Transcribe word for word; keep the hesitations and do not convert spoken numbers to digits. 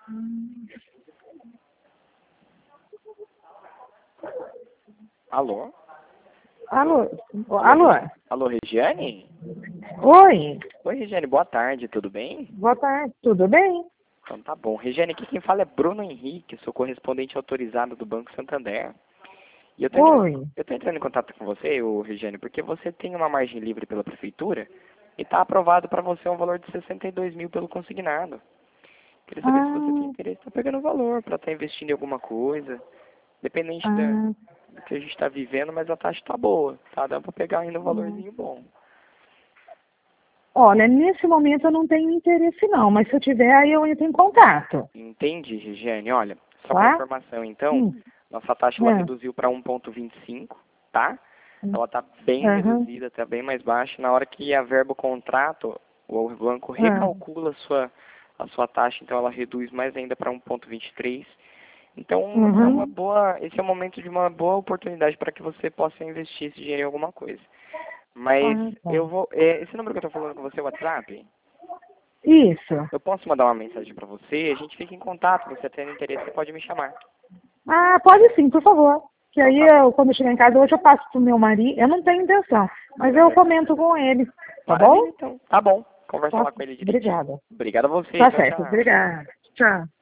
Alô? Alô? Alô? Alô, Regiane? Oi, Oi, Regiane, boa tarde, tudo bem? boa tarde, tudo bem? Então tá bom. Regiane, aqui quem fala é Bruno Henrique, sou correspondente autorizado do Banco Santander. E eu tô entrando, Oi. eu tô entrando em contato com você, ô, Regiane, porque você tem uma margem livre pela prefeitura e está aprovado para você um valor de sessenta e dois mil pelo consignado. Queria saber se você tem Ah, interesse em estar pegando o valor para estar investindo em alguma coisa, dependente da, ah, do que a gente está vivendo, mas a taxa está boa, tá? Dá para pegar ainda um ah. valorzinho bom. Olha, nesse momento eu não tenho interesse não, mas se eu tiver aí eu entro em contato, Entendi, Regiane. Olha, só para tá? informação, então, Hum, nossa taxa ela é, reduziu para um vírgula vinte e cinco, tá? hum, Ela está bem aham, reduzida, está bem mais baixa. Na hora que a verba o contrato, o banco ah, recalcula a sua, a sua taxa, então ela reduz mais ainda para um vírgula vinte e três. Então, é uma uhum, boa, esse é o momento de uma boa oportunidade para que você possa investir esse dinheiro em alguma coisa. Mas ah, tá. eu vou, é, esse número que eu estou falando com você, é o WhatsApp, Isso. eu posso mandar uma mensagem para você, a gente fica em contato, você tendo interesse, você pode me chamar. Ah, pode sim, por favor. Que Então aí tá, eu, quando eu chegar em casa, hoje eu passo pro meu marido, eu não tenho intenção, mas eu certo. comento com ele, tá bom? Maravilha, então. Tá bom. Conversa Tá, lá com ele direitinho. obrigada. Obrigado a você. Tá Tchau, certo, tchau. obrigada. Tchau.